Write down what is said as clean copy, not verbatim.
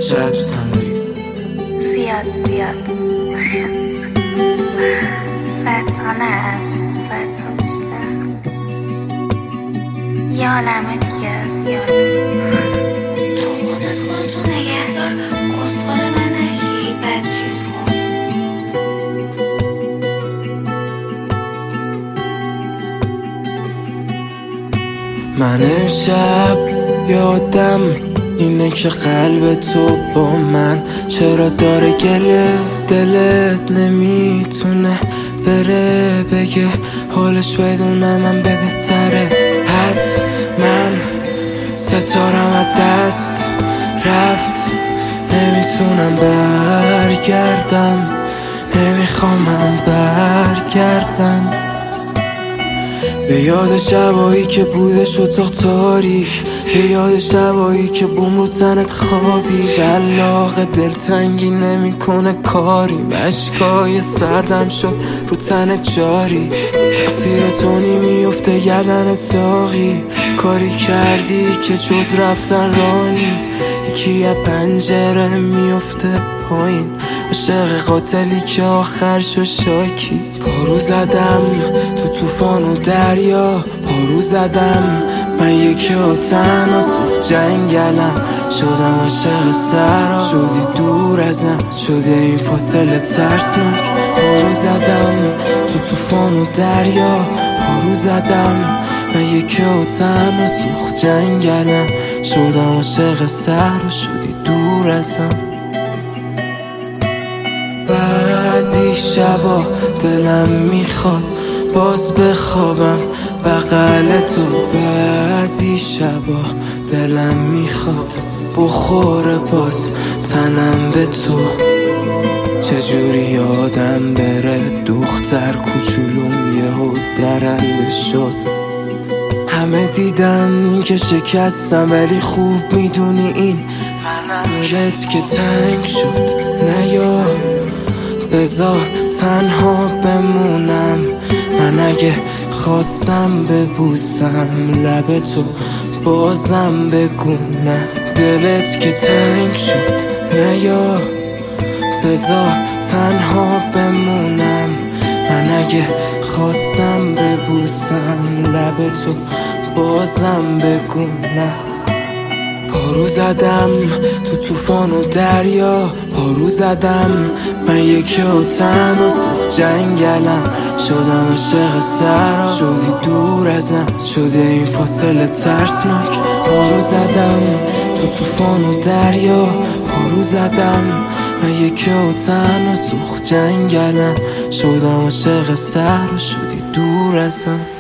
شاید دوستم داری. زیاد 100 تا نه، از 100 تا بیشتر. یه عالمه دیگه زیاد. تو خودتو نگهدار، گسخور من نشی، بد چیز کن. من امشب یادم اینه که قلب تو با من چرا داره گله، دلت نمیتونه بره بگه حالش بدونم من به بهتره. از من ستارم از دست رفت، نمیتونم برگردم، نمیخوام من برگردم به یاد شبایی که بودش اتاق تاریک، به یاد شبایی که بوم رو تنت خوابی. شلاق دلتنگی نمیکنه کاری، اشکای سردم شد رو تنت جاری. تقصیر تو میفته گردن ساقی، کاری کردی که جز رفتن رانی. یکی از پنجره میفته پایین، عاشق قاتلی که آخر شو شاکی. پارو زدم تو طوفان و دریا، پارو زدم من یکی تنها سوخت جنگلم. شدم عاشق سرا، شدی دور ازم، شده این فاصله ترسناک. پارو زدم تو طوفان و دریا، پارو زدم من یکی تنها سوخت جنگلم. شدم عاشق سرا، شدی دور ازم. بعضی شبا دلم میخواد باز بخوابم بغل تو، بعضی شبا دلم میخواد بخوره باز تنم به تو. چجوری یادم بره دختر کوچولوم یهو درنده شد. همه دیدن که شکستم ولی خوب میدونی این منم. دلت که تنگ شد نیا، بذار تنها بمونم. من اگه خواستم ببوسم لب تو بازم بگو نه. دلت که تنگ شد نیا، بذار تنها بمونم. من اگه خواستم ببوسم لب تو بازم بگو نه. پارو زدم تو طوفان و دریا، پارو زدم من یکی تنها سوخت جنگلم. شدم عاشق سرا، شدی دور ازم، شده این فاصله ترسناک. پارو زدم تو طوفان و دریا، پارو زدم من یکی تنها سوخت جنگلم. شدم عاشق سرا، شدی دور ازم.